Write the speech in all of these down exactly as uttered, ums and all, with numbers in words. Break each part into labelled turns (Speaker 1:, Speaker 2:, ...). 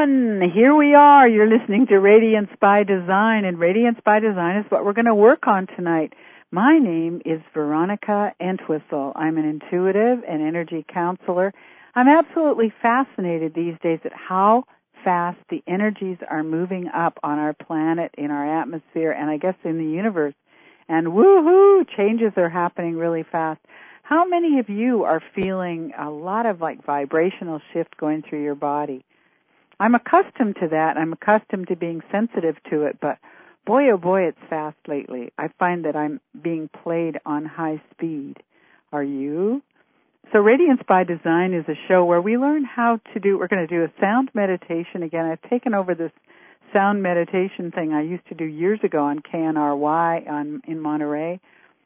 Speaker 1: everyone. Here we are. You're listening to Radiance by Design, and Radiance by Design is what we're going to work on tonight. My name is Veronica Entwistle. I'm an intuitive and energy counselor. I'm absolutely fascinated these days at how fast the energies are moving up on our planet, in our atmosphere, and I guess in the universe. And woohoo, changes are happening really fast. How many of you are feeling a lot of like vibrational shift going through your body? I'm accustomed to that. I'm accustomed to being sensitive to it, but boy, oh boy, it's fast lately. I find that I'm being played on high speed. Are you? So Radiance by Design is a show where we learn how to do, we're going to do a sound meditation. Again, I've taken over this sound meditation thing I used to do years ago on K N R Y on, in Monterey.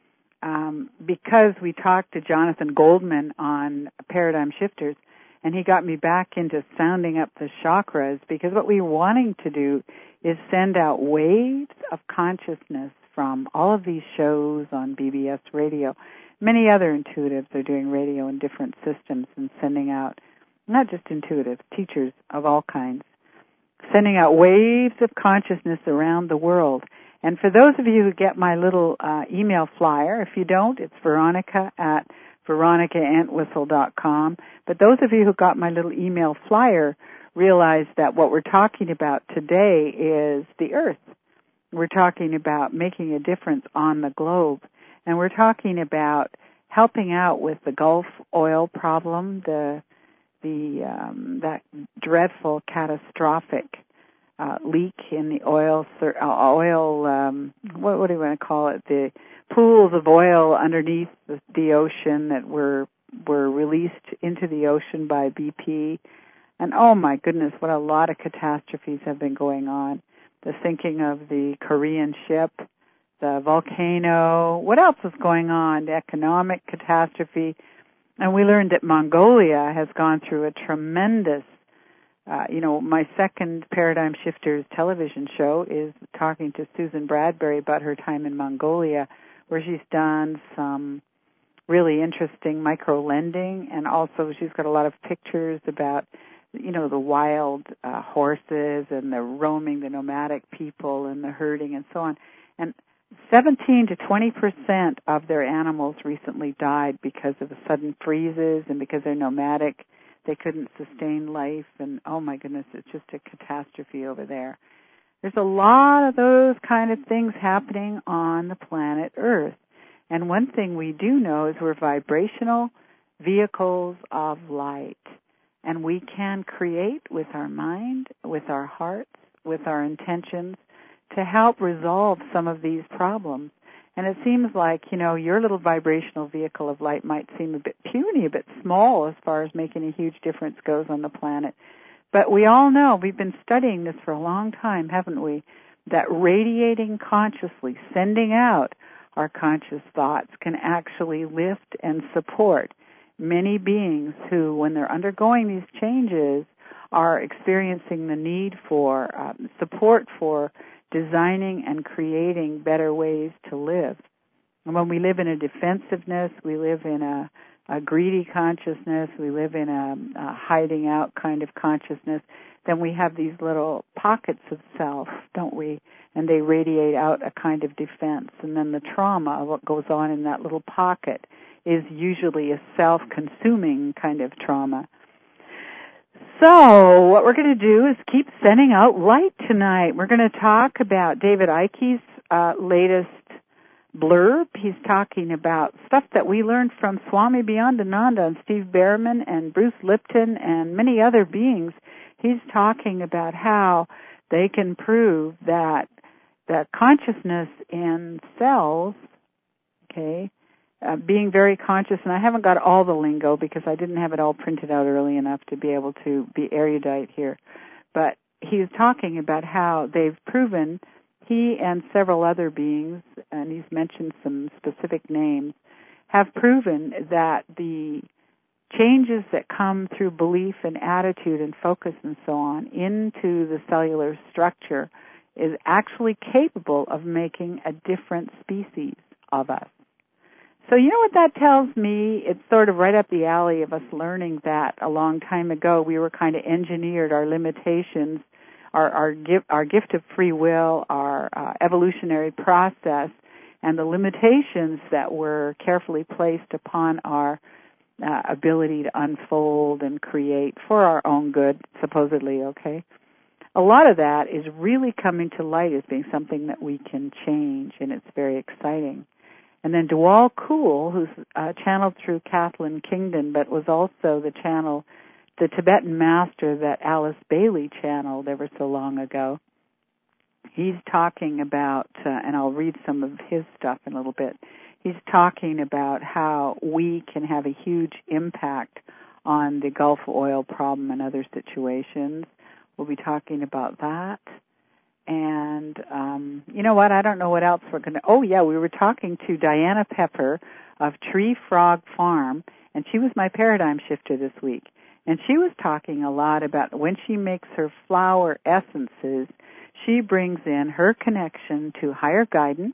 Speaker 1: Um, because we talked to Jonathan Goldman on Paradigm Shifters, and he got me back into sounding up the chakras, because what we're wanting to do is send out waves of consciousness from all of these shows on B B S radio. Many other intuitives are doing radio in different systems and sending out, not just intuitives, teachers of all kinds, sending out waves of consciousness around the world. And for those of you who get my little uh, email flyer, if you don't, it's Veronica at veronica entwistle dot com. But those of you who got my little email flyer realize that what we're talking about today is the Earth. We're talking about making a difference on the globe. And we're talking about helping out with the Gulf oil problem, the the um, that dreadful, catastrophic Uh, leak in the oil, uh, oil. Um, what, what do you want to call it? The pools of oil underneath the, the ocean that were were released into the ocean by B P. And oh my goodness, what a lot of catastrophes have been going on. The sinking of the Korean ship, the volcano. What else is going on? The economic catastrophe. And we learned that Mongolia has gone through a tremendous Uh, you know, my second Paradigm Shifters television show is talking to Susan Bradbury about her time in Mongolia, where she's done some really interesting micro-lending, and also she's got a lot of pictures about, you know, the wild uh, horses and the roaming, the nomadic people and the herding and so on. And seventeen to twenty percent of their animals recently died because of the sudden freezes and because they're nomadic. They couldn't sustain life, and oh my goodness, it's just a catastrophe over there. There's a lot of those kind of things happening on the planet Earth. And one thing we do know is we're vibrational vehicles of light. And we can create with our mind, with our hearts, with our intentions to help resolve some of these problems. And it seems like, you know, your little vibrational vehicle of light might seem a bit puny, a bit small as far as making a huge difference goes on the planet. But we all know, we've been studying this for a long time, haven't we, that radiating consciously, sending out our conscious thoughts can actually lift and support many beings who, when they're undergoing these changes, are experiencing the need for um, support for designing and creating better ways to live. And when we live in a defensiveness, we live in a, a greedy consciousness, we live in a, a hiding out kind of consciousness, then we have these little pockets of self, don't we? And they radiate out a kind of defense. And then the trauma of what goes on in that little pocket is usually a self-consuming kind of trauma. So what we're going to do is keep sending out light tonight. We're going to talk about David Icke's uh, latest blurb. He's talking about stuff that we learned from Swami Beyondananda and Steve Behrman and Bruce Lipton and many other beings. He's talking about how they can prove that the consciousness in cells, okay, Uh, being very conscious, and I haven't got all the lingo because I didn't have it all printed out early enough to be able to be erudite here. But he's talking about how they've proven, he and several other beings, and he's mentioned some specific names, have proven that the changes that come through belief and attitude and focus and so on into the cellular structure is actually capable of making a different species of us. So you know what that tells me? It's sort of right up the alley of us learning that a long time ago we were kind of engineered, our limitations, our our gift, our gift of free will, our uh, evolutionary process, and the limitations that were carefully placed upon our uh, ability to unfold and create for our own good, supposedly, okay? A lot of that is really coming to light as being something that we can change, and it's very exciting. And then Dewal Kuhl, who's uh, channeled through Kathleen Kingdon, but was also the channel, the Tibetan master that Alice Bailey channeled ever so long ago. He's talking about, uh, and I'll read some of his stuff in a little bit, he's talking about how we can have a huge impact on the Gulf oil problem and other situations. We'll be talking about that. And um, you know what? I don't know what else we're going to... Oh, yeah, we were talking to Diana Pepper of Tree Frog Farm, and she was my paradigm shifter this week. And she was talking a lot about when she makes her flower essences, she brings in her connection to higher guidance,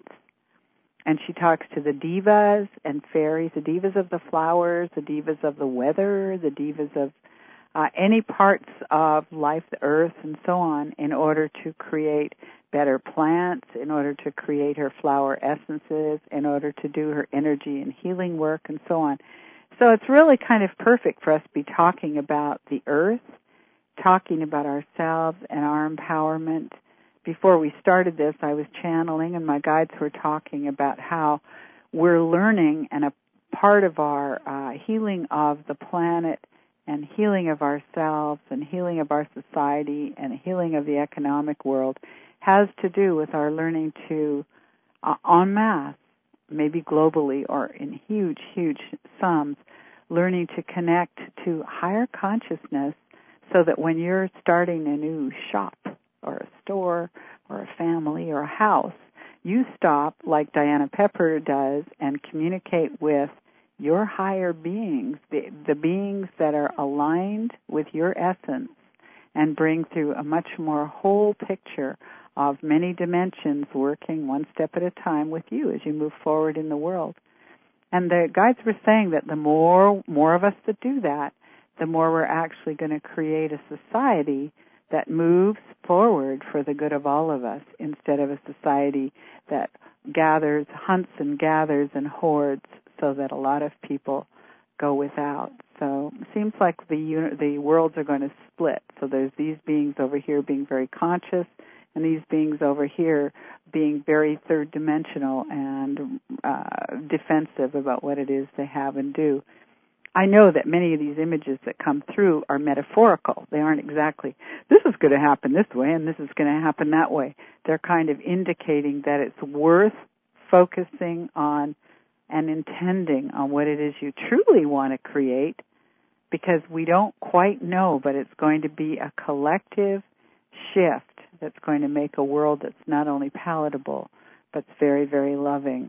Speaker 1: and she talks to the divas and fairies, the divas of the flowers, the divas of the weather, the divas of uh, any parts of life, the earth, and so on, in order to create better plants, in order to create her flower essences, in order to do her energy and healing work, and so on. So it's really kind of perfect for us to be talking about the earth, talking about ourselves and our empowerment. Before we started this, I was channeling, and my guides were talking about how we're learning, and a part of our uh, healing of the planet and healing of ourselves and healing of our society and healing of the economic world has to do with our learning to, uh, en masse, maybe globally or in huge, huge sums, learning to connect to higher consciousness so that when you're starting a new shop or a store or a family or a house, you stop like Diana Pepper does and communicate with your higher beings, the, the beings that are aligned with your essence, and bring through a much more whole picture of many dimensions working one step at a time with you as you move forward in the world. And the guides were saying that the more more of us that do that, the more we're actually going to create a society that moves forward for the good of all of us, instead of a society that gathers, hunts and gathers and hoards, so that a lot of people go without. So it seems like the uni- the worlds are going to split. So there's these beings over here being very conscious, and these beings over here being very third dimensional and uh, defensive about what it is they have and do. I know that many of these images that come through are metaphorical. They aren't exactly, this is going to happen this way and this is going to happen that way. They're kind of indicating that it's worth focusing on and intending on what it is you truly want to create, because we don't quite know, but it's going to be a collective shift that's going to make a world that's not only palatable, but very, very loving.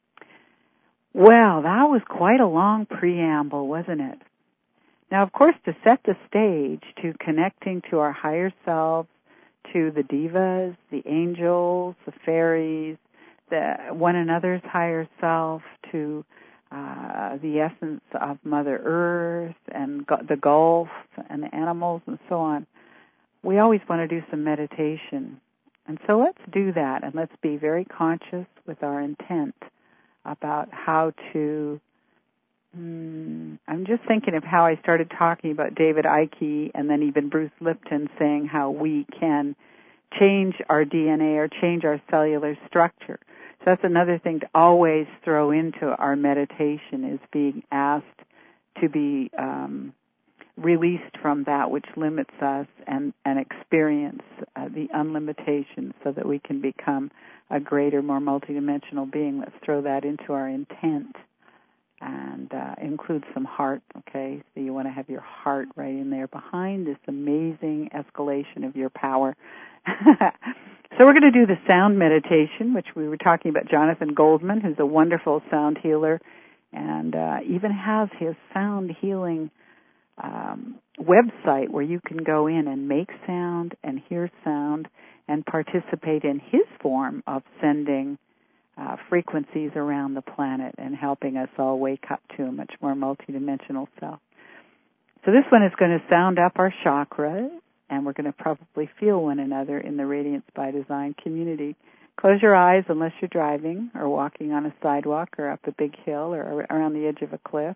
Speaker 1: Well, that was quite a long preamble, wasn't it? Now, of course, to set the stage to connecting to our higher selves, to the divas, the angels, the fairies, the one another's higher self, to uh, the essence of Mother Earth and go- the Gulf and the animals and so on, we always want to do some meditation. And so let's do that, and let's be very conscious with our intent about how to, hmm, I'm just thinking of how I started talking about David Icke and then even Bruce Lipton saying how we can change our D N A or change our cellular structure. So that's another thing to always throw into our meditation, is being asked to be um, released from that which limits us and, and experience uh, the unlimitation so that we can become a greater, more multidimensional being. Let's throw that into our intent and uh, include some heart, okay? So you want to have your heart right in there behind this amazing escalation of your power. So we're going to do the sound meditation, which we were talking about Jonathan Goldman, who's a wonderful sound healer and uh, even has his sound healing um, website where you can go in and make sound and hear sound and participate in his form of sending uh, frequencies around the planet and helping us all wake up to a much more multidimensional self. So this one is going to sound up our chakras, and we're going to probably feel one another in the Radiance by Design community. Close your eyes unless you're driving or walking on a sidewalk or up a big hill or around the edge of a cliff.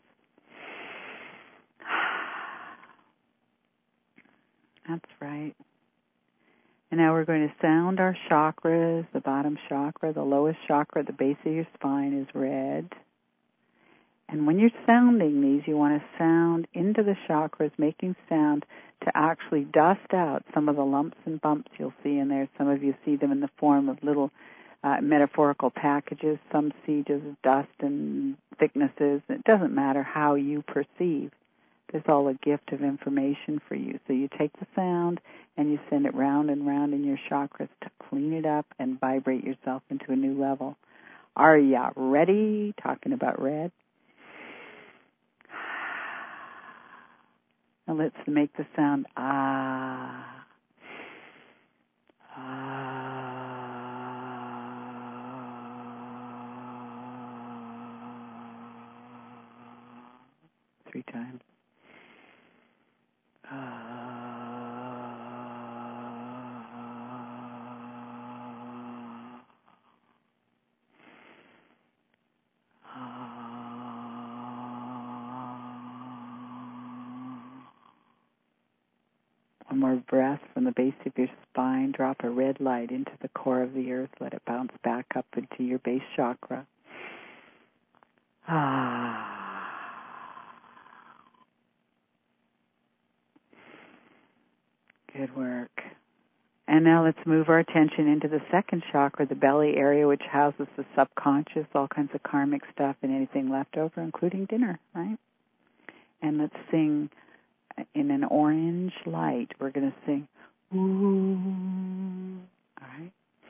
Speaker 1: That's right. And now we're going to sound our chakras. The bottom chakra, the lowest chakra at the base of your spine is red. And when you're sounding these, you want to sound into the chakras, making sound to actually dust out some of the lumps and bumps you'll see in there. Some of you see them in the form of little uh, metaphorical packages. Some see just dust and thicknesses. It doesn't matter how you perceive. It's all a gift of information for you. So you take the sound and you send it round and round in your chakras to clean it up and vibrate yourself into a new level. Are ya ready? Talking about red. Now let's make the sound ah. Ah. Three times. One more breath from the base of your spine. Drop a red light into the core of the earth. Let it bounce back up into your base chakra. Ah. Good work. And now let's move our attention into the second chakra, the belly area, which houses the subconscious, all kinds of karmic stuff and anything left over, including dinner, right? And let's sing in an orange light. We're going to sing, ooh, all right?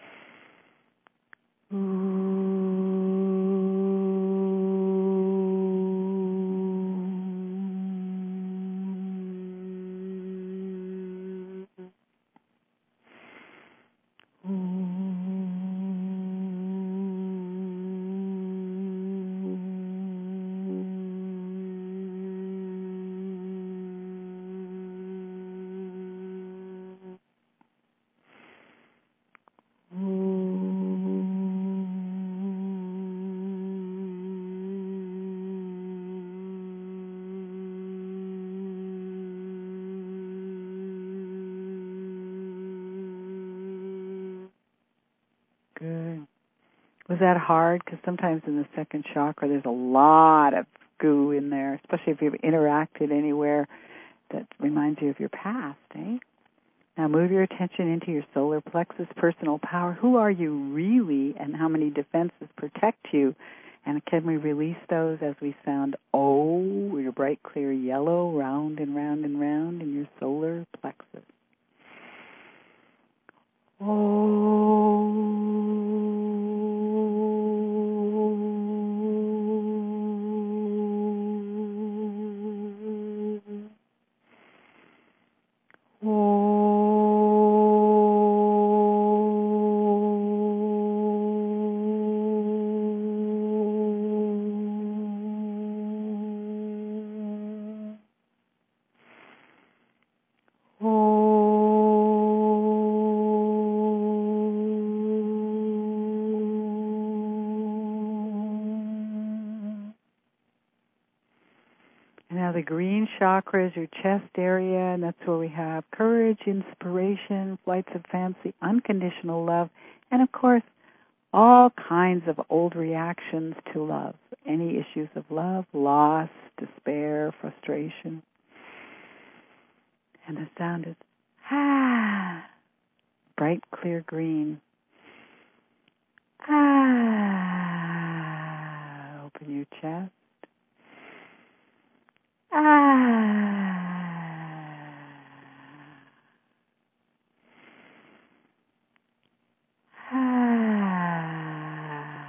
Speaker 1: Ooh. Good. Was that hard? Because sometimes in the second chakra there's a lot of goo in there, especially if you've interacted anywhere that reminds you of your past, eh? Now move your attention into your solar plexus, personal power. Who are you really, and how many defenses protect you? And can we release those as we sound O, your bright, clear yellow, round and round and round in your solar plexus? Oh. Now the green chakra is your chest area, and that's where we have courage, inspiration, flights of fancy, unconditional love, and of course, all kinds of old reactions to love. Any issues of love, loss, despair, frustration. And the sound is, ah, bright, clear green. Ah, open your chest. Ah. Ah.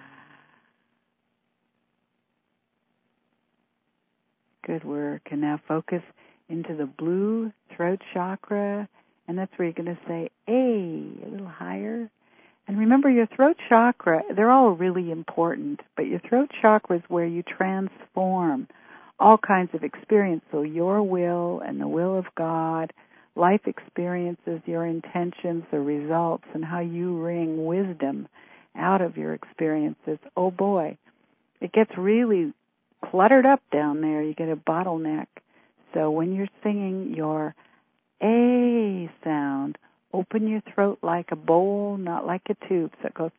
Speaker 1: Good work. And now focus into the blue throat chakra, and that's where you're going to say A, a little higher. And remember, your throat chakra, they're all really important, but your throat chakra is where you transform all kinds of experience. So your will and the will of God, life experiences, your intentions, the results, and how you wring wisdom out of your experiences. Oh boy, it gets really cluttered up down there. You get a bottleneck. So when you're singing your A sound, open your throat like a bowl, not like a tube. So it goes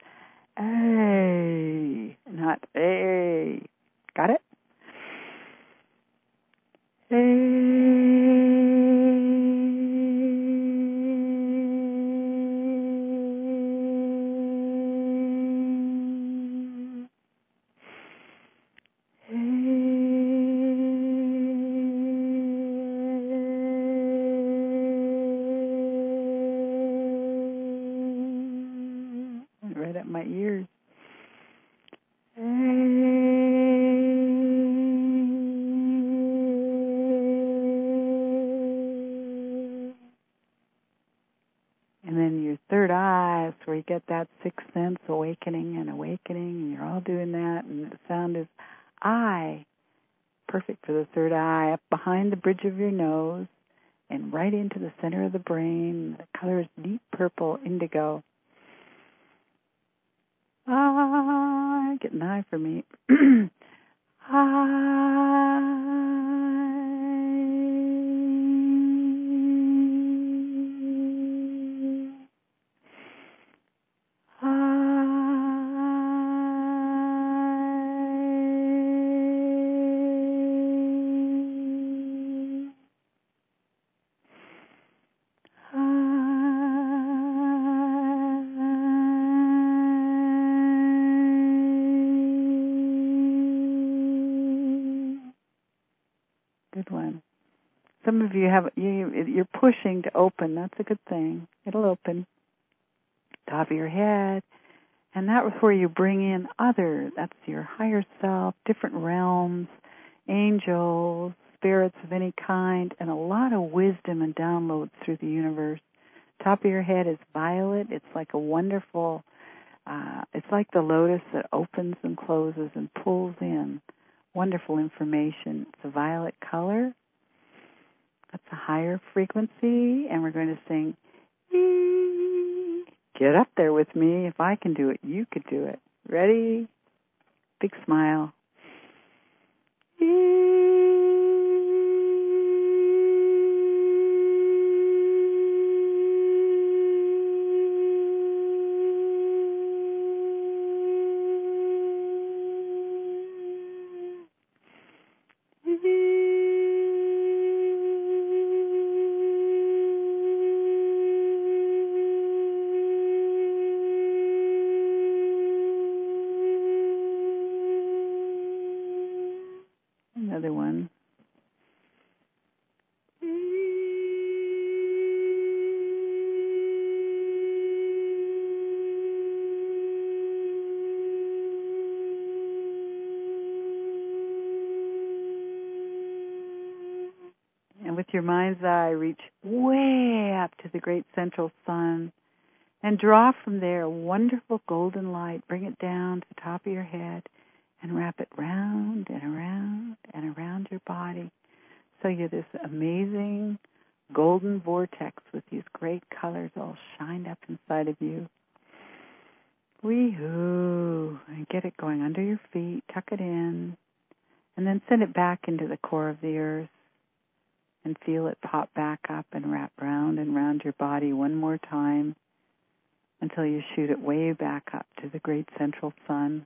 Speaker 1: A, not A. Got it? A. Right up my ears. And then your third eye is where you get that sixth sense awakening and awakening, and you're all doing that, and the sound is I. Perfect for the third eye, up behind the bridge of your nose and right into the center of the brain. The color is deep purple, indigo. Ah, get an eye for me. I. Good one. Some of you have, you, you're pushing to open. That's a good thing. It'll open. Top of your head. And that was where you bring in other. That's your higher self, different realms, angels, spirits of any kind, and a lot of wisdom and downloads through the universe. Top of your head is violet. It's like a wonderful, uh, it's like the lotus that opens and closes and pulls in wonderful information. It's a violet color. That's a higher frequency, and we're going to sing, ee. Get up there with me. If I can do it, you could do it. Ready? Big smile. Ee. Another one. And with your mind's eye, reach way up to the great central sun and draw from there a wonderful golden light. Bring it down to the top of your head and wrap it round and around and around your body. So you're this amazing golden vortex with these great colors all shined up inside of you. Wee-hoo. And get it going under your feet. Tuck it in. And then send it back into the core of the earth. And feel it pop back up and wrap round and round your body one more time until you shoot it way back up to the great central sun.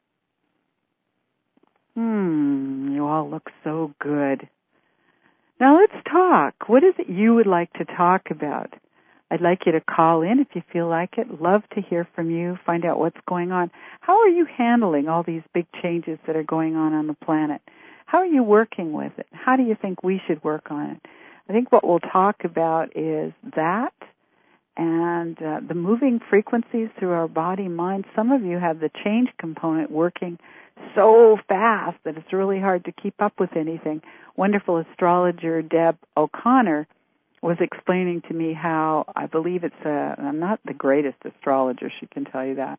Speaker 1: Hmm, you all look so good. Now let's talk. What is it you would like to talk about? I'd like you to call in if you feel like it. Love to hear from you, find out what's going on. How are you handling all these big changes that are going on on the planet? How are you working with it? How do you think we should work on it? I think what we'll talk about is that and uh, the moving frequencies through our body, mind. Some of you have the change component working so fast that it's really hard to keep up with anything. Wonderful astrologer Deb O'Connor was explaining to me how, I believe it's a, I'm not the greatest astrologer, she can tell you that,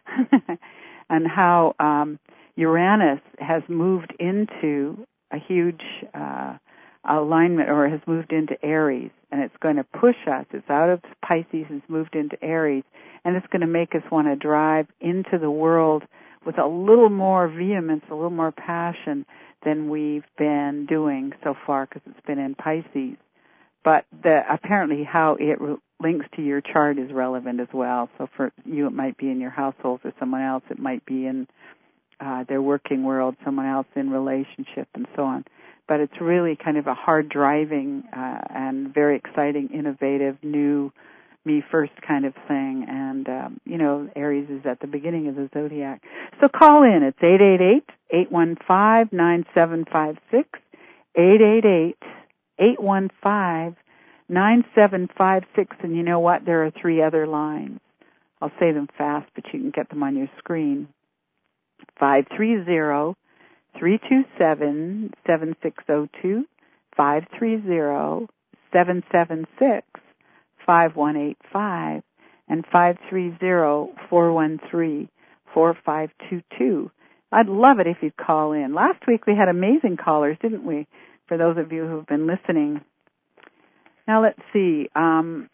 Speaker 1: and how um, Uranus has moved into a huge uh, alignment, or has moved into Aries, and it's going to push us. It's out of Pisces, it's moved into Aries, and it's going to make us want to drive into the world with a little more vehemence, a little more passion than we've been doing so far, because it's been in Pisces. But the, apparently how it re- links to your chart is relevant as well. So for you, it might be in your household. For someone else, it might be in uh, their working world, someone else in relationship, and so on. But it's really kind of a hard-driving uh, and very exciting, innovative, new, me-first kind of thing. And, um, you know, Aries is at the beginning of the zodiac. So call in. It's eight eight eight, eight one five, nine seven five six, eight eight eight, eight one five, nine seven five six, and you know what? There are three other lines. I'll say them fast, but you can get them on your screen. five three zero, three two seven, seven six zero two, five three zero, seven seven six, five one eight five, and five three zero, four one three, four five two two. I'd love it if you'd call in. Last week we had amazing callers, didn't we? For those of you who've been listening. Now let's see. Um,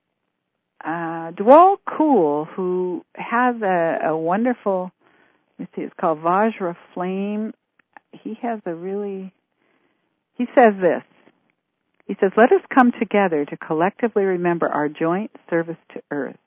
Speaker 1: uh, Dwal Cool, who has a, a wonderful, let's see, it's called Vajra Flame. He has a really, he says this. He says, let us come together to collectively remember our joint service to Earth.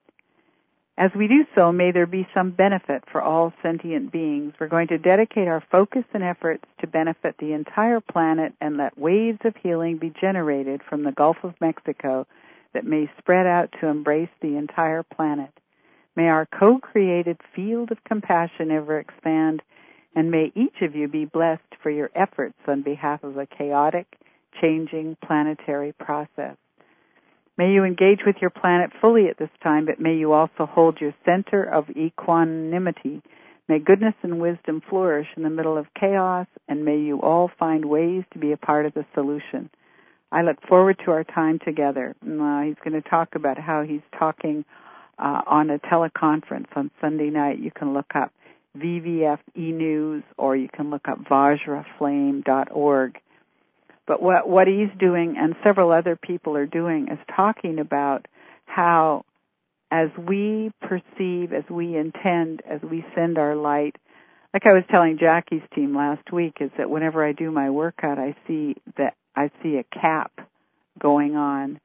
Speaker 1: As we do so, may there be some benefit for all sentient beings. We're going to dedicate our focus and efforts to benefit the entire planet and let waves of healing be generated from the Gulf of Mexico that may spread out to embrace the entire planet. May our co-created field of compassion ever expand, and may each of you be blessed for your efforts on behalf of a chaotic, changing planetary process. May you engage with your planet fully at this time, but may you also hold your center of equanimity. May goodness and wisdom flourish in the middle of chaos, and may you all find ways to be a part of the solution. I look forward to our time together. Uh, he's going to talk about how he's talking uh, on a teleconference on Sunday night. You can look up V V F E News, or you can look up vajra flame dot org. But what, what he's doing, and several other people are doing, is talking about how as we perceive, as we intend, as we send our light, like I was telling Jackie's team last week, is that whenever I do my workout, I see that I see a cap going on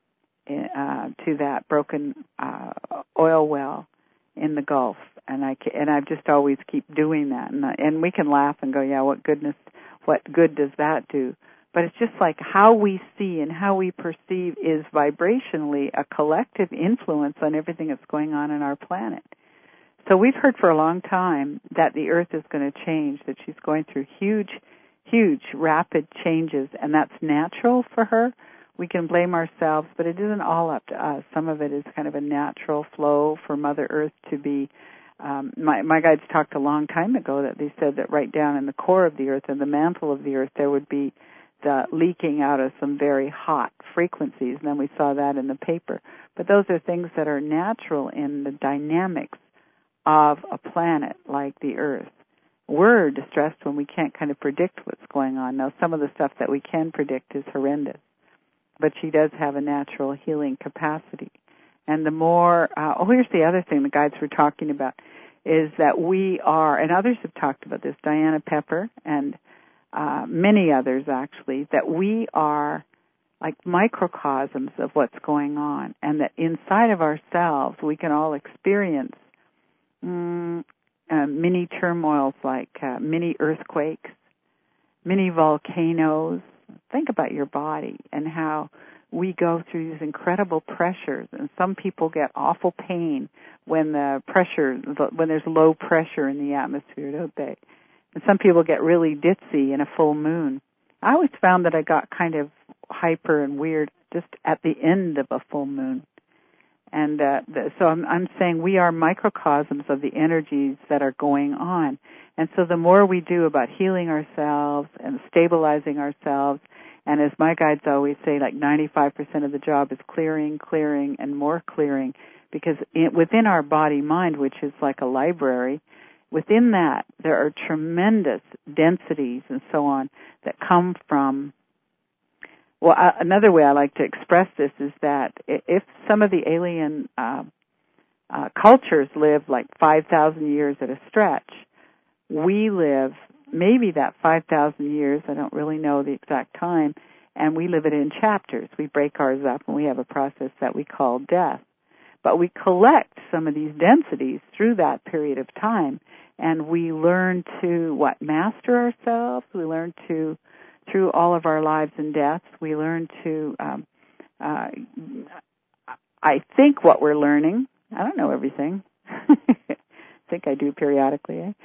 Speaker 1: uh, to that broken uh, oil well in the Gulf, and I and I just always keep doing that, and, and we can laugh and go, yeah, what goodness, what good does that do? But it's just like how we see and how we perceive is vibrationally a collective influence on everything that's going on in our planet. So we've heard for a long time that the Earth is going to change, that she's going through huge, huge, rapid changes, and that's natural for her. We can blame ourselves, but it isn't all up to us. Some of it is kind of a natural flow for Mother Earth to be. Um, my, my guides talked a long time ago that they said that right down in the core of the Earth, in the mantle of the Earth, there would be the leaking out of some very hot frequencies, and then we saw that in the paper. But those are things that are natural in the dynamics of a planet like the Earth. We're distressed when we can't kind of predict what's going on. Now, some of the stuff that we can predict is horrendous, but she does have a natural healing capacity. And the more, uh, oh, here's the other thing the guides were talking about, is that we are, and others have talked about this, Diana Pepper and Uh, many others actually, that we are like microcosms of what's going on, and that inside of ourselves we can all experience mm, uh, mini turmoils like uh, mini earthquakes, mini volcanoes. Think about your body and how we go through these incredible pressures, and some people get awful pain when the pressure, when there's low pressure in the atmosphere, don't they? And some people get really ditzy in a full moon. I always found that I got kind of hyper and weird just at the end of a full moon. And uh, the, so I'm, I'm saying we are microcosms of the energies that are going on. And so the more we do about healing ourselves and stabilizing ourselves And as my guides always say, like ninety-five percent of the job is clearing, clearing, and more clearing, because it, within our body-mind, which is like a library, within that there are tremendous densities and so on that come from, well, uh, another way I like to express this is that if some of the alien uh, uh, cultures live like five thousand years at a stretch, we live maybe that five thousand years, I don't really know the exact time, and we live it in chapters. We break ours up, and we have a process that we call death. But we collect some of these densities through that period of time, and we learn to, what, master ourselves. We learn to, through all of our lives and deaths, we learn to, um, uh, I think what we're learning, I don't know everything. I think I do periodically, eh?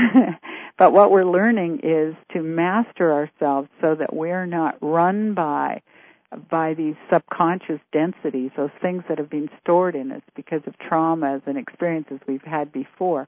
Speaker 1: But what we're learning is to master ourselves so that we're not run by by these subconscious densities, those things that have been stored in us because of traumas and experiences we've had before.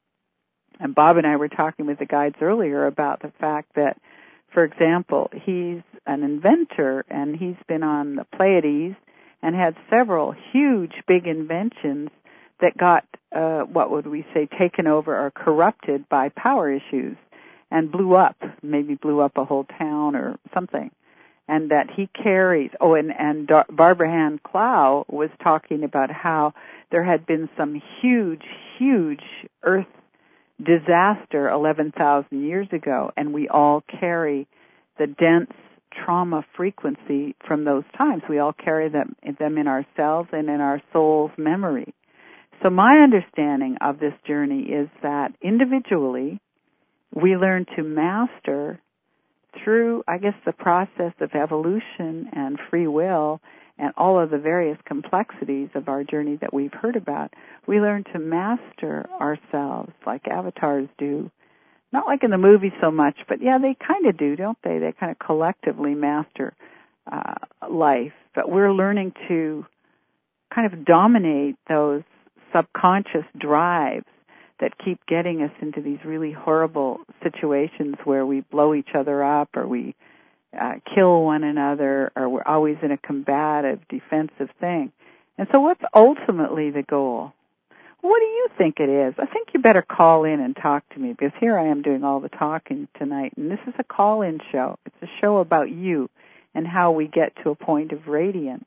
Speaker 1: And Bob and I were talking with the guides earlier about the fact that, for example, he's an inventor and he's been on the Pleiades and had several huge, big inventions that got, uh, what would we say, taken over or corrupted by power issues and blew up, maybe blew up a whole town or something. And that he carries, oh, and, and Dar- Barbara Ann Clow was talking about how there had been some huge, huge earth disaster eleven thousand years ago, and we all carry the dense trauma frequency from those times. We all carry them, them in ourselves and in our soul's memory. So my understanding of this journey is that individually we learn to master through, I guess, the process of evolution and free will and all of the various complexities of our journey that we've heard about, we learn to master ourselves like avatars do. Not like in the movie so much, but yeah, they kind of do, don't they? They kind of collectively master uh, life. But we're learning to kind of dominate those subconscious drives that keep getting us into these really horrible situations where we blow each other up or we uh, kill one another or we're always in a combative, defensive thing. And so what's ultimately the goal? What do you think it is? I think you better call in and talk to me because here I am doing all the talking tonight, and this is a call-in show. It's a show about you and how we get to a point of radiance.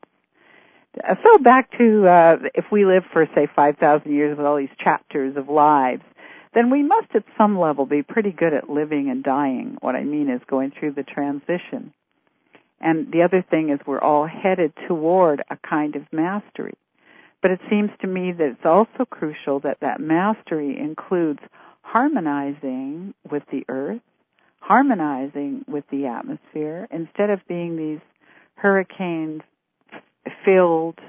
Speaker 1: So back to, uh, if we live for, say, five thousand years with all these chapters of lives, then we must at some level be pretty good at living and dying. What I mean is going through the transition. And the other thing is we're all headed toward a kind of mastery. But it seems to me that it's also crucial that that mastery includes harmonizing with the earth, harmonizing with the atmosphere, instead of being these hurricane filled,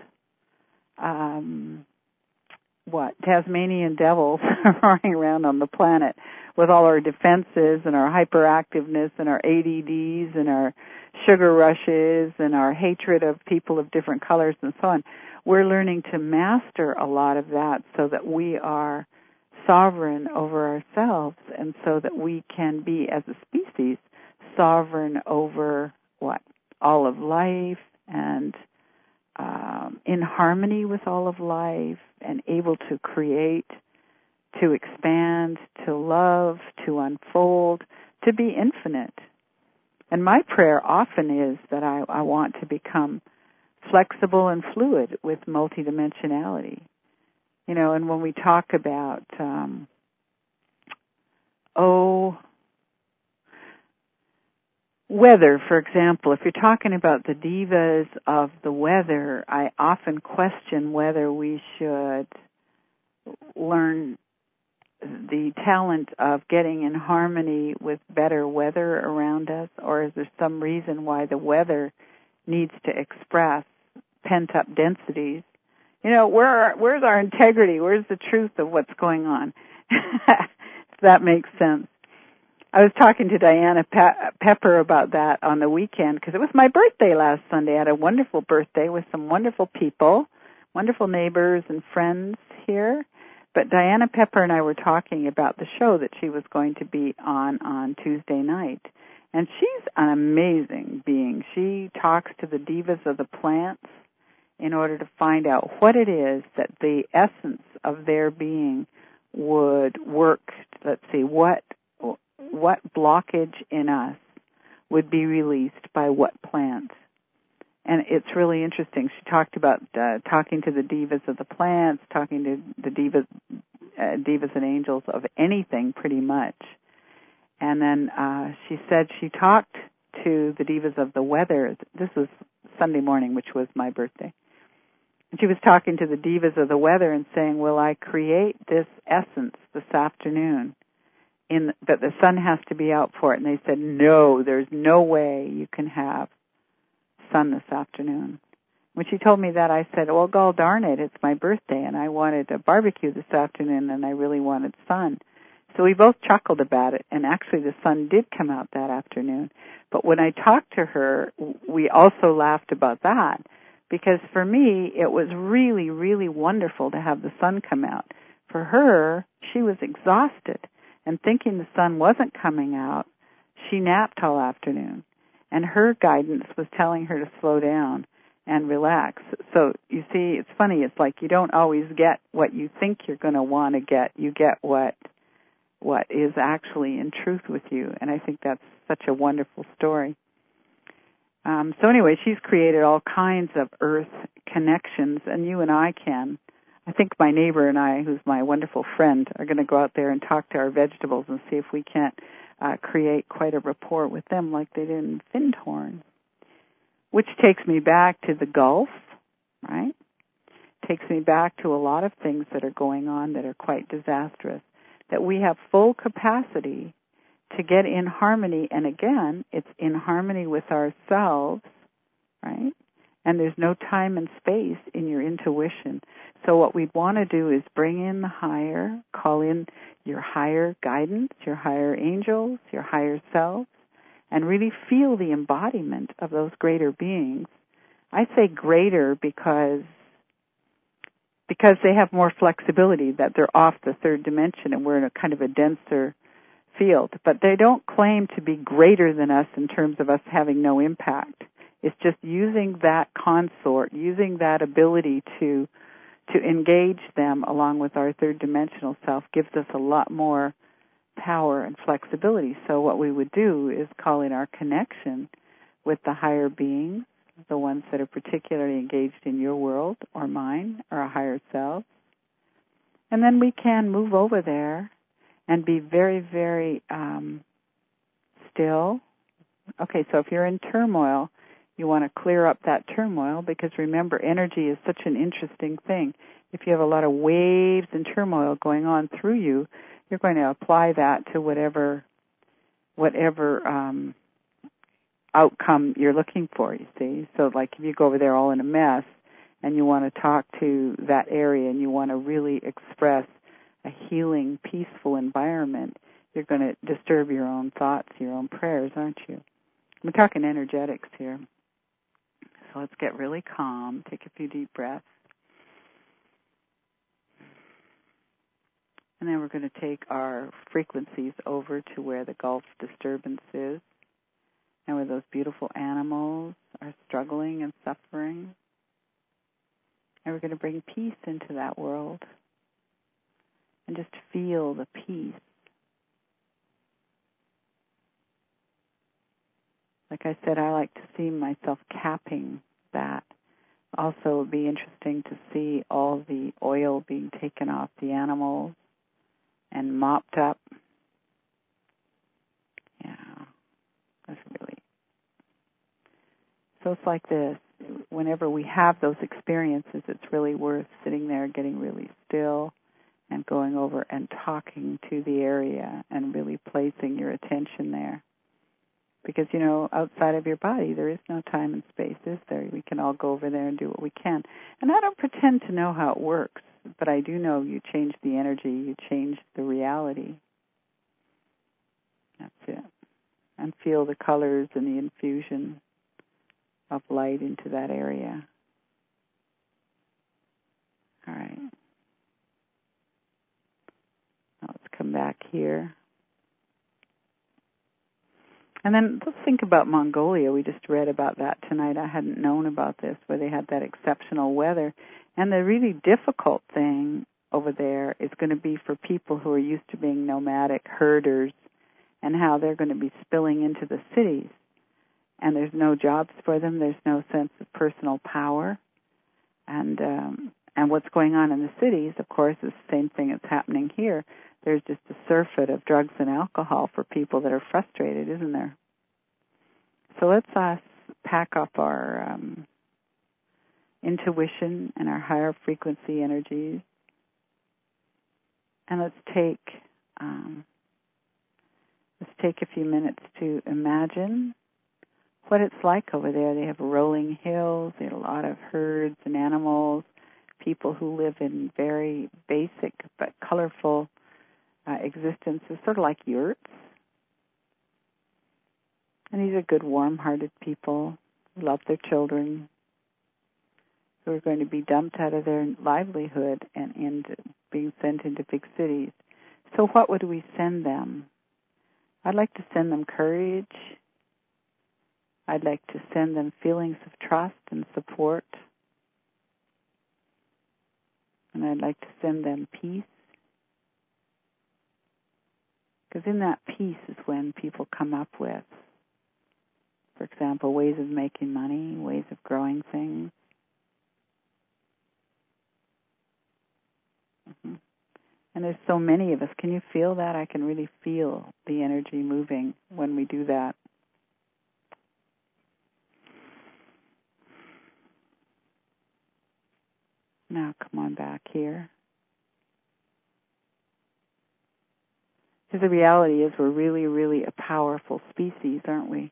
Speaker 1: um, what, Tasmanian devils running around on the planet with all our defenses and our hyperactiveness and our A D Ds and our sugar rushes and our hatred of people of different colors and so on. We're learning to master a lot of that so that we are sovereign over ourselves and so that we can be, as a species, sovereign over, what, all of life and Um, in harmony with all of life and able to create, to expand, to love, to unfold, to be infinite. And my prayer often is that I, I want to become flexible and fluid with multidimensionality. You know, and when we talk about, um, oh, weather, for example, if you're talking about the divas of the weather, I often question whether we should learn the talent of getting in harmony with better weather around us, or is there some reason why the weather needs to express pent-up densities? You know, where where's our integrity? Where's the truth of what's going on? If that makes sense. I was talking to Diana Pe- Pepper about that on the weekend because it was my birthday last Sunday. I had a wonderful birthday with some wonderful people, wonderful neighbors and friends here. But Diana Pepper and I were talking about the show that she was going to be on on Tuesday night. And she's an amazing being. She talks to the divas of the plants in order to find out what it is that the essence of their being would work. Let's see, what what blockage in us would be released by what plants. And it's really interesting. She talked about uh, talking to the divas of the plants, talking to the divas, uh, divas and angels of anything pretty much. And then uh, she said she talked to the divas of the weather. This was Sunday morning, which was my birthday. And she was talking to the divas of the weather and saying, will I create this essence this afternoon in that the sun has to be out for it? And they said, no, there's no way you can have sun this afternoon. When she told me that, I said, well, gall darn it, it's my birthday, and I wanted a barbecue this afternoon, and I really wanted sun. So we both chuckled about it, and actually the sun did come out that afternoon. But when I talked to her, we also laughed about that, because for me, it was really, really wonderful to have the sun come out. For her, she was exhausted, and thinking the sun wasn't coming out, she napped all afternoon. And her guidance was telling her to slow down and relax. So, you see, it's funny. It's like you don't always get what you think you're going to want to get. You get what what is actually in truth with you. And I think that's such a wonderful story. Um, so anyway, she's created all kinds of earth connections, and you and I can. I think my neighbor and I, who's my wonderful friend, are going to go out there and talk to our vegetables and see if we can't Uh, create quite a rapport with them like they did in Findhorn. Which takes me back to the Gulf, right? Takes me back to a lot of things that are going on that are quite disastrous. That we have full capacity to get in harmony, and again, it's in harmony with ourselves, right? And there's no time and space in your intuition. So what we'd want to do is bring in the higher, call in your higher guidance, your higher angels, your higher selves, and really feel the embodiment of those greater beings. I say greater because because they have more flexibility, that they're off the third dimension and we're in a kind of a denser field. But they don't claim to be greater than us in terms of us having no impact. It's just using that consort, using that ability to to engage them along with our third dimensional self gives us a lot more power and flexibility. So what we would do is call in our connection with the higher beings, the ones that are particularly engaged in your world or mine or our higher selves. And then we can move over there and be very, very um, still. Okay, so if you're in turmoil, you want to clear up that turmoil, because remember, energy is such an interesting thing. If you have a lot of waves and turmoil going on through you, you're going to apply that to whatever whatever um, outcome you're looking for, you see. So like if you go over there all in a mess and you want to talk to that area and you want to really express a healing, peaceful environment, you're going to disturb your own thoughts, your own prayers, aren't you? We're talking energetics here. So let's get really calm. Take a few deep breaths. And then we're going to take our frequencies over to where the Gulf disturbance is and where those beautiful animals are struggling and suffering. And we're going to bring peace into that world and just feel the peace. Like I said, I like to see myself capping that. Also, it would be interesting to see all the oil being taken off the animals and mopped up. Yeah, that's really... So it's like this. Whenever we have those experiences, it's really worth sitting there, getting really still, and going over and talking to the area and really placing your attention there. Because, you know, outside of your body, there is no time and space, is there? We can all go over there and do what we can. And I don't pretend to know how it works, but I do know you change the energy, you change the reality. That's it. And feel the colors and the infusion of light into that area. All right. Now let's come back here. And then let's think about Mongolia. We just read about that tonight. I hadn't known about this, where they had that exceptional weather. And the really difficult thing over there is going to be for people who are used to being nomadic herders, and how they're going to be spilling into the cities. And there's no jobs for them. There's no sense of personal power. And um, and what's going on in the cities, of course, is the same thing that's happening here. There's just a surfeit of drugs and alcohol for people that are frustrated, isn't there? So let's uh, pack up our um, intuition and our higher frequency energies. And let's take um, let's take a few minutes to imagine what it's like over there. They have rolling hills. They have a lot of herds and animals, people who live in very basic but colorful uh, existences, sort of like yurts. And these are good, warm-hearted people who love their children, who are going to be dumped out of their livelihood and into being sent into big cities. So what would we send them? I'd like to send them courage. I'd like to send them feelings of trust and support. And I'd like to send them peace. Because in that peace is when people come up with, for example, ways of making money, ways of growing things. Mm-hmm. And there's so many of us. Can you feel that? I can really feel the energy moving when we do that. Now come on back here. Because the reality is we're really, really a powerful species, aren't we?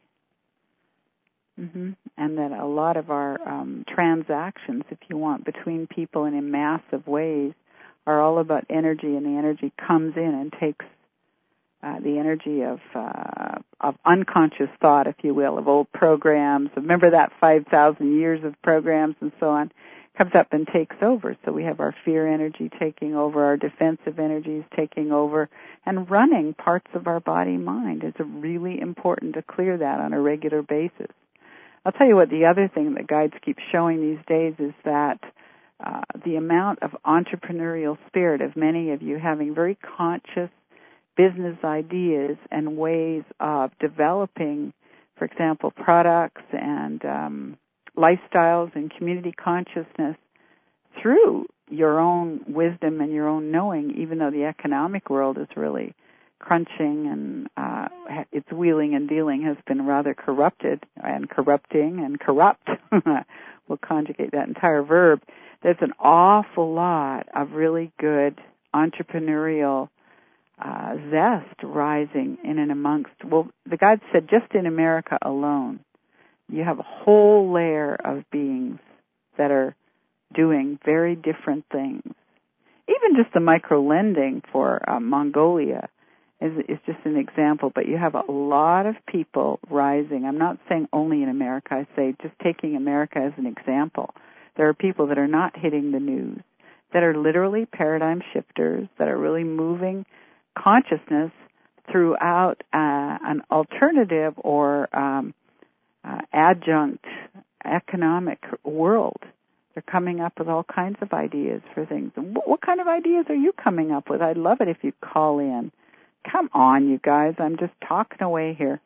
Speaker 1: Mm-hmm. And that a lot of our um, transactions, if you want, between people and in massive ways are all about energy, and the energy comes in and takes uh, the energy of uh, of unconscious thought, if you will, of old programs. Remember that five thousand years of programs and so on, comes up and takes over. So we have our fear energy taking over, our defensive energies taking over, and running parts of our body-mind. It's really important to clear that on a regular basis. I'll tell you what, the other thing that guides keep showing these days is that uh, the amount of entrepreneurial spirit of many of you having very conscious business ideas and ways of developing, for example, products and um, lifestyles and community consciousness through your own wisdom and your own knowing, even though the economic world is really crunching and uh, its wheeling and dealing has been rather corrupted and corrupting and corrupt. We'll conjugate that entire verb. There's an awful lot of really good entrepreneurial uh, zest rising in and amongst. Well, the guide said just in America alone, you have a whole layer of beings that are doing very different things. Even just the micro-lending for uh, Mongolia is, is just an example, but you have a lot of people rising. I'm not saying only in America. I say just taking America as an example. There are people that are not hitting the news, that are literally paradigm shifters, that are really moving consciousness throughout uh, an alternative or um, uh, adjunct economic world. They're coming up with all kinds of ideas for things. What, what kind of ideas are you coming up with? I'd love it if you call in. Come on, you guys. I'm just talking away here.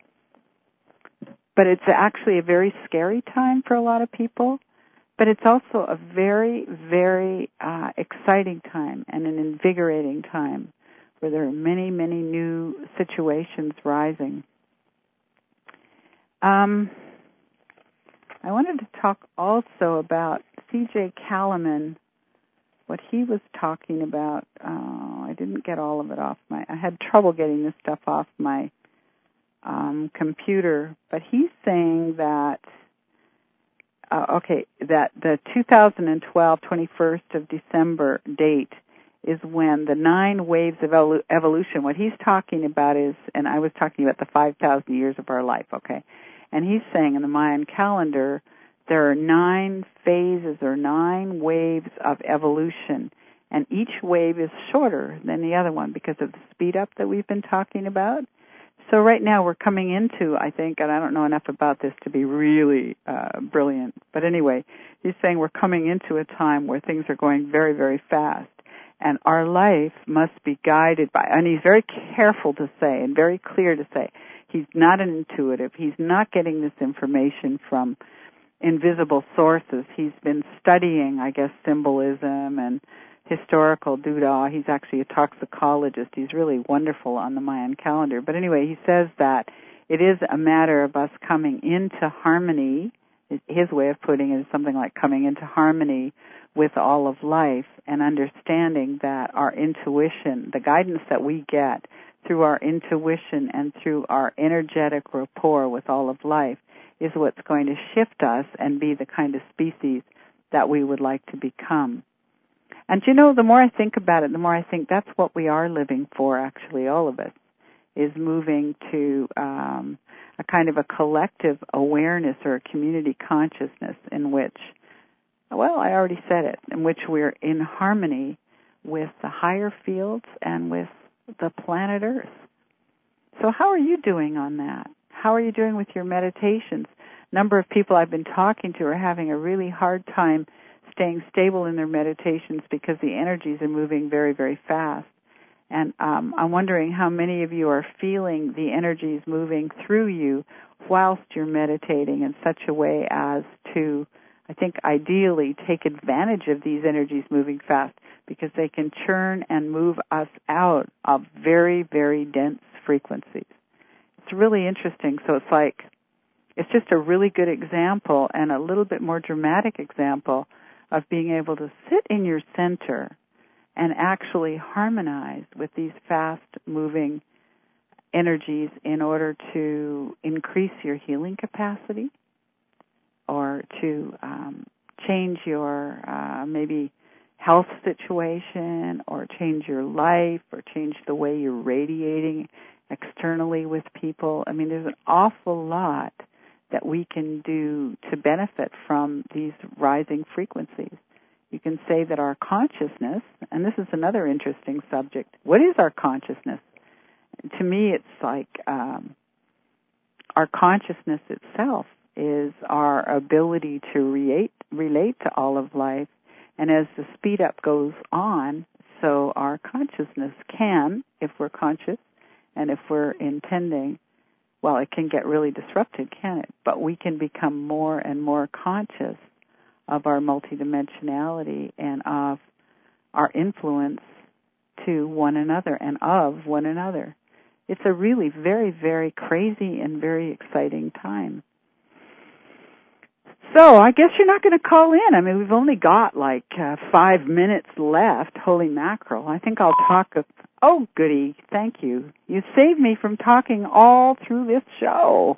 Speaker 1: But it's actually a very scary time for a lot of people. But it's also a very, very uh, exciting time and an invigorating time where there are many, many new situations rising. Um, I wanted to talk also about C J Kalaman, what he was talking about. Oh, I didn't get all of it off my, I had trouble getting this stuff off my um, computer, but he's saying that Uh, okay, that the two thousand twelve, twenty-first of December date is when the nine waves of evolution, what he's talking about is, and I was talking about the five thousand years of our life, okay, and he's saying in the Mayan calendar there are nine phases or nine waves of evolution, and each wave is shorter than the other one because of the speed up that we've been talking about. So right now we're coming into, I think, and I don't know enough about this to be really uh, brilliant, but anyway, he's saying we're coming into a time where things are going very, very fast, and our life must be guided by, and he's very careful to say and very clear to say, he's not an intuitive, he's not getting this information from invisible sources. He's been studying, I guess, symbolism and historical doodah. He's actually a toxicologist. He's really wonderful on the Mayan calendar. But anyway, he says that it is a matter of us coming into harmony. His way of putting it is something like coming into harmony with all of life and understanding that our intuition, the guidance that we get through our intuition and through our energetic rapport with all of life is what's going to shift us and be the kind of species that we would like to become. And you know, the more I think about it, the more I think that's what we are living for, actually, all of us, is moving to um, a kind of a collective awareness or a community consciousness in which, well, I already said it, in which we're in harmony with the higher fields and with the planet Earth. So how are you doing on that? How are you doing with your meditations? A number of people I've been talking to are having a really hard time staying stable in their meditations because the energies are moving very, very fast. And um, I'm wondering how many of you are feeling the energies moving through you whilst you're meditating in such a way as to, I think, ideally take advantage of these energies moving fast, because they can churn and move us out of very, very dense frequencies. It's really interesting. So it's like, it's just a really good example and a little bit more dramatic example of being able to sit in your center and actually harmonize with these fast-moving energies in order to increase your healing capacity or to um, change your uh, maybe health situation or change your life or change the way you're radiating externally with people. I mean, there's an awful lot that we can do to benefit from these rising frequencies. You can say that our consciousness, and this is another interesting subject, what is our consciousness? To me, it's like um, our consciousness itself is our ability to relate, relate to all of life. And as the speed up goes on, so our consciousness can, if we're conscious and if we're intending, well, it can get really disrupted, can it? But we can become more and more conscious of our multidimensionality and of our influence to one another and of one another. It's a really very, very crazy and very exciting time. So I guess you're not going to call in. I mean, we've only got like uh, five minutes left. Holy mackerel. I think I'll talk. A, oh, goody. Thank you. You saved me from talking all through this show.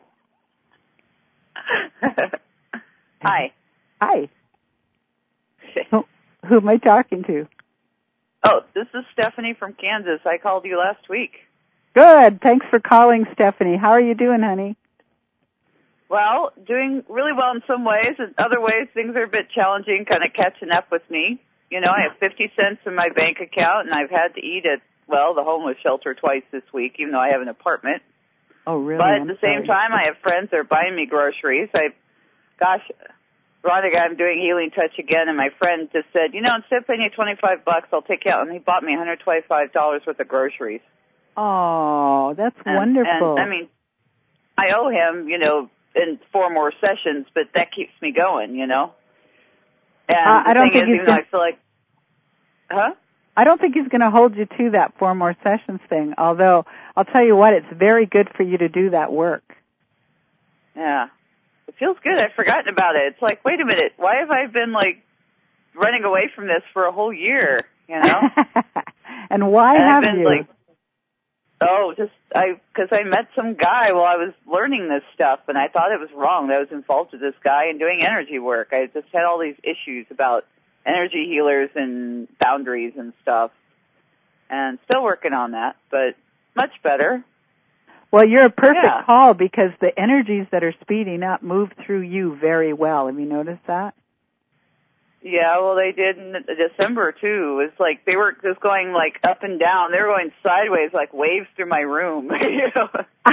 Speaker 2: Hi.
Speaker 1: Hi. who, who am I talking to?
Speaker 2: Oh, this is Stephanie from Kansas. I called you last week.
Speaker 1: Good. Thanks for calling, Stephanie. How are you doing, honey?
Speaker 2: Well, doing really well in some ways. In other ways, things are a bit challenging, kind of catching up with me. You know, I have fifty cents in my bank account, and I've had to eat at, well, the homeless shelter twice this week, even though I have an apartment.
Speaker 1: Oh, really?
Speaker 2: But at
Speaker 1: I'm
Speaker 2: the same
Speaker 1: sorry.
Speaker 2: time, I have friends that are buying me groceries. I, gosh, Veronica, I'm doing Healing Touch again, and my friend just said, you know, instead of paying you twenty-five bucks, I'll take you out. And he bought me one hundred twenty-five dollars worth of groceries.
Speaker 1: Oh, that's
Speaker 2: and,
Speaker 1: wonderful.
Speaker 2: And, I mean, I owe him, you know, in four more sessions, but that keeps me going, you know. And
Speaker 1: uh,
Speaker 2: the
Speaker 1: I don't
Speaker 2: thing
Speaker 1: think
Speaker 2: is,
Speaker 1: he's
Speaker 2: even
Speaker 1: gonna,
Speaker 2: though I feel like, huh?
Speaker 1: I don't think he's going to hold you to that four more sessions thing, although I'll tell you what, it's very good for you to do that work.
Speaker 2: Yeah. It feels good. I've forgotten about it. It's like, wait a minute, why have I been, like, running away from this for a whole year, you know?
Speaker 1: And why
Speaker 2: and
Speaker 1: have
Speaker 2: I've been
Speaker 1: you?
Speaker 2: Like, oh, just, I, because I met some guy while I was learning this stuff, and I thought it was wrong that I was involved with this guy and doing energy work. I just had all these issues about energy healers and boundaries and stuff, and still working on that, but much better.
Speaker 1: Well, you're a perfect
Speaker 2: yeah.
Speaker 1: call because the energies that are speeding up move through you very well. Have you noticed that?
Speaker 2: Yeah, well, they did in December, too. It was like they were just going, like, up and down. They were going sideways, like waves through my room. You know?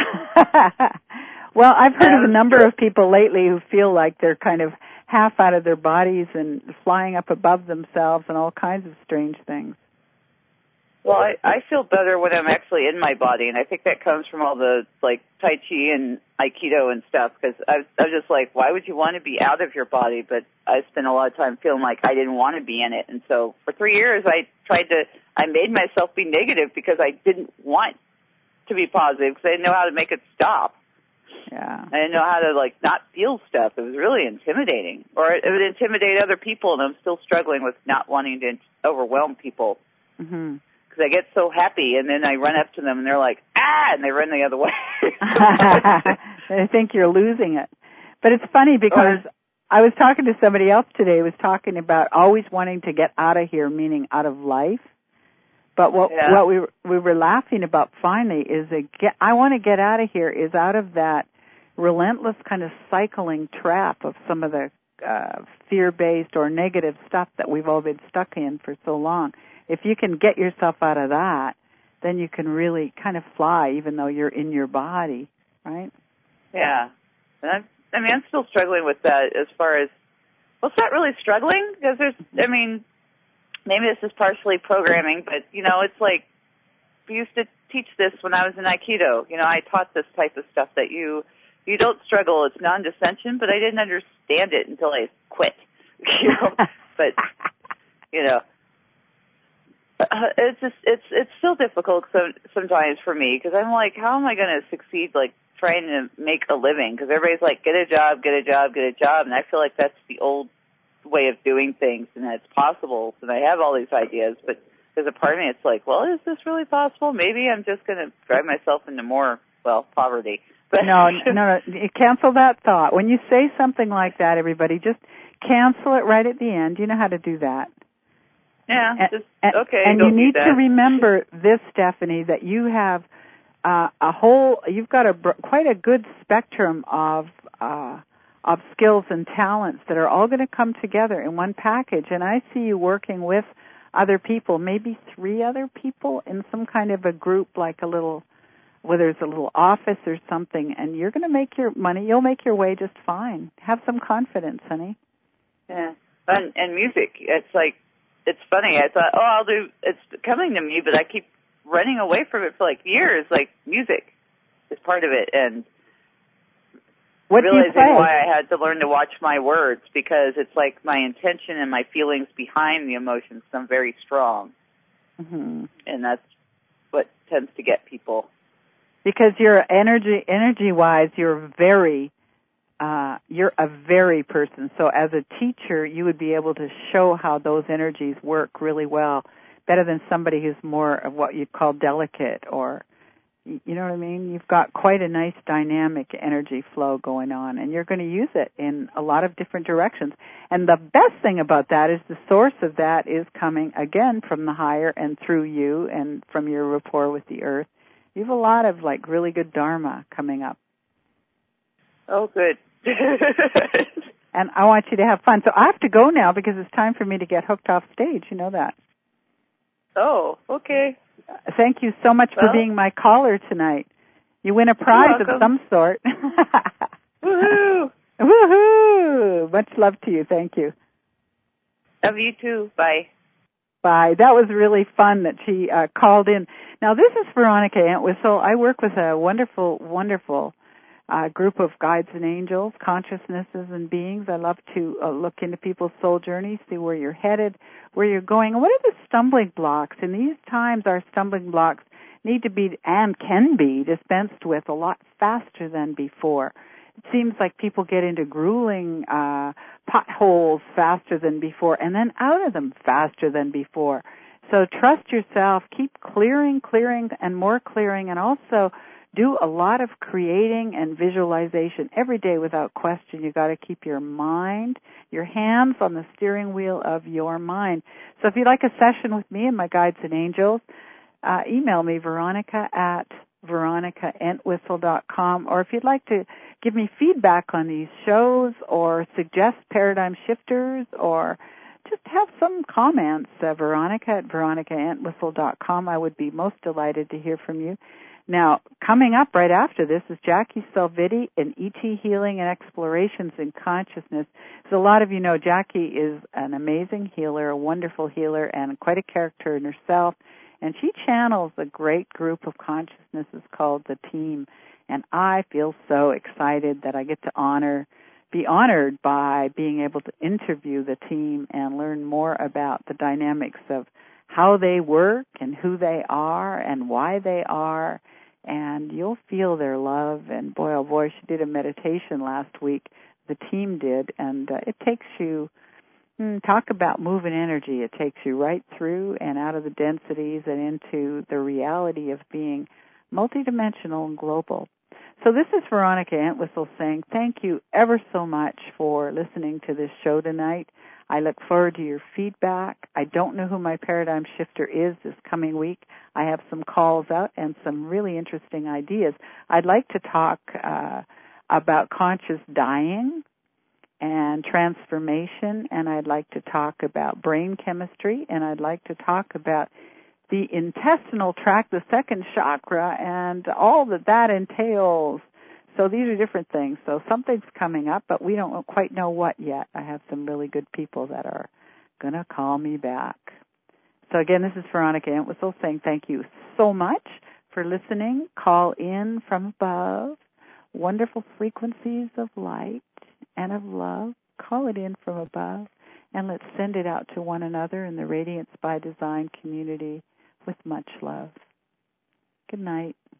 Speaker 1: Well, I've heard of a number of people lately who feel like they're kind of half out of their bodies and flying up above themselves and all kinds of strange things.
Speaker 2: Well, I, I feel better when I'm actually in my body, and I think that comes from all the, like, Tai Chi and Aikido and stuff, because I was, I was just like, why would you want to be out of your body? But I spent a lot of time feeling like I didn't want to be in it, and so for three years I tried to, I made myself be negative because I didn't want to be positive, because I didn't know how to make it stop.
Speaker 1: Yeah.
Speaker 2: I didn't know how to, like, not feel stuff. It was really intimidating. Or it would intimidate other people, and I'm still struggling with not wanting to overwhelm people.
Speaker 1: Mm-hmm.
Speaker 2: Because I get so happy, and then I run up to them, and they're like, ah, and they run the other way.
Speaker 1: They think you're losing it. But it's funny because or, I was talking to somebody else today who was talking about always wanting to get out of here, meaning out of life. But what
Speaker 2: yeah.
Speaker 1: what we were, we were laughing about finally is a get, I want to get out of here is out of that relentless kind of cycling trap of some of the uh, fear-based or negative stuff that we've all been stuck in for so long. If you can get yourself out of that, then you can really kind of fly even though you're in your body, right?
Speaker 2: Yeah. And I'm, I mean, I'm still struggling with that as far as, well, it's not really struggling because there's, I mean, maybe this is partially programming, but, you know, it's like, we used to teach this when I was in Aikido. You know, I taught this type of stuff that you, you don't struggle. It's non-dissension, but I didn't understand it until I quit, you know, but, you know. Uh, it's just it's it's still difficult so, sometimes for me because I'm like, how am I going to succeed like trying to make a living? Because everybody's like, get a job, get a job, get a job, and I feel like that's the old way of doing things, and that it's possible. And I have all these ideas, but there's a part of me it's like, well, is this really possible? Maybe I'm just going to drive myself into more well poverty. But
Speaker 1: no, no, no, cancel that thought. When you say something like that, everybody just cancel it right at the end. You know how to do that.
Speaker 2: Yeah,
Speaker 1: and,
Speaker 2: just,
Speaker 1: and,
Speaker 2: okay.
Speaker 1: And
Speaker 2: don't
Speaker 1: you need
Speaker 2: do that.
Speaker 1: to remember this, Stephanie, that you have uh, a whole, you've got a quite a good spectrum of uh, of skills and talents that are all going to come together in one package. And I see you working with other people, maybe three other people in some kind of a group, like a little, whether it's a little office or something. And you're going to make your money. You'll make your way just fine. Have some confidence, honey.
Speaker 2: Yeah, and, and music. It's like. It's funny. I thought, oh, I'll do. It's coming to me, but I keep running away from it for like years. Like music is part of it, and
Speaker 1: what do you
Speaker 2: realizing
Speaker 1: play?
Speaker 2: why I had to learn to watch my words because it's like my intention and my feelings behind the emotions. I'm very strong,
Speaker 1: mm-hmm.
Speaker 2: and that's what tends to get people.
Speaker 1: Because you're energy, energy-wise, you're very. Uh, you're a very person. So as a teacher, you would be able to show how those energies work really well, better than somebody who's more of what you'd call delicate or, you know what I mean? You've got quite a nice dynamic energy flow going on, and you're going to use it in a lot of different directions. And the best thing about that is the source of that is coming, again, from the higher and through you and from your rapport with the earth. You have a lot of, like, really good dharma coming up.
Speaker 2: Oh, good.
Speaker 1: And I want you to have fun. So I have to go now because it's time for me to get hooked off stage. You know that.
Speaker 2: Oh, okay.
Speaker 1: Thank you so much
Speaker 2: well,
Speaker 1: for being my caller tonight. You win a prize of some sort.
Speaker 2: Woohoo!
Speaker 1: Woohoo! Much love to you. Thank you.
Speaker 2: Love you too. Bye.
Speaker 1: Bye. That was really fun that she uh, called in. Now, this is Veronica Entwistle. I work with a wonderful, wonderful uh, group of guides and angels, consciousnesses and beings. I love to uh, look into people's soul journeys, see where you're headed, where you're going, and what are the stumbling blocks. In these times, our stumbling blocks need to be and can be dispensed with a lot faster than before. It seems like people get into grueling uh, potholes faster than before and then out of them faster than before. So trust yourself, keep clearing, clearing, and more clearing, and also do a lot of creating and visualization every day without question. You've got to keep your mind, your hands on the steering wheel of your mind. So if you'd like a session with me and my guides and angels, uh, email me, Veronica at veronica entwistle dot com, or if you'd like to give me feedback on these shows or suggest paradigm shifters or just have some comments. Uh, Veronica at veronica entwistle dot com. I would be most delighted to hear from you. Now, coming up right after this is Jackie Salvitti in E T Healing and Explorations in Consciousness. As a lot of you know, Jackie is an amazing healer, a wonderful healer, and quite a character in herself. And she channels a great group of consciousnesses called the Team. And I feel so excited that I get to honor, be honored by being able to interview the Team and learn more about the dynamics of how they work and who they are and why they are. And you'll feel their love. And boy, oh boy, she did a meditation last week. The Team did. And uh, it takes you, mm, talk about moving energy. It takes you right through and out of the densities and into the reality of being multidimensional and global. So this is Veronica Entwistle saying thank you ever so much for listening to this show tonight. I look forward to your feedback. I don't know who my paradigm shifter is this coming week. I have some calls out and some really interesting ideas. I'd like to talk uh, about conscious dying and transformation, and I'd like to talk about brain chemistry, and I'd like to talk about the intestinal tract, the second chakra, and all that that entails. So these are different things. So something's coming up, but we don't quite know what yet. I have some really good people that are going to call me back. So again, this is Veronica Entwistle saying thank you so much for listening. Call in from above. Wonderful frequencies of light and of love. Call it in from above, and let's send it out to one another in the Radiance by Design community with much love. Good night.